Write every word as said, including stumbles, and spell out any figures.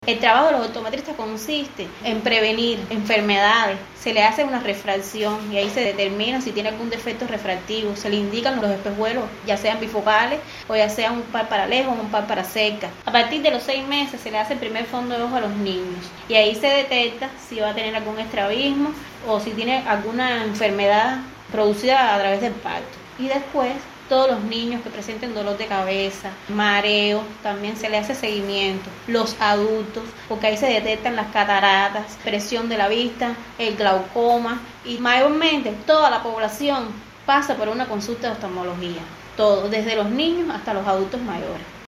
El trabajo de los optometristas consiste en prevenir enfermedades, se le hace una refracción y ahí se determina si tiene algún defecto refractivo, se le indican los espejuelos, ya sean bifocales o ya sean un par para lejos o un par para cerca. A partir de los seis meses se le hace el primer fondo de ojo a los niños y ahí se detecta si va a tener algún estrabismo o si tiene alguna enfermedad producida a través del parto. Y después todos los niños que presenten dolor de cabeza, mareo, también se le hace seguimiento. Los adultos, porque ahí se detectan las cataratas, presión de la vista, el glaucoma y mayormente toda la población pasa por una consulta de oftalmología. Todo, desde los niños hasta los adultos mayores.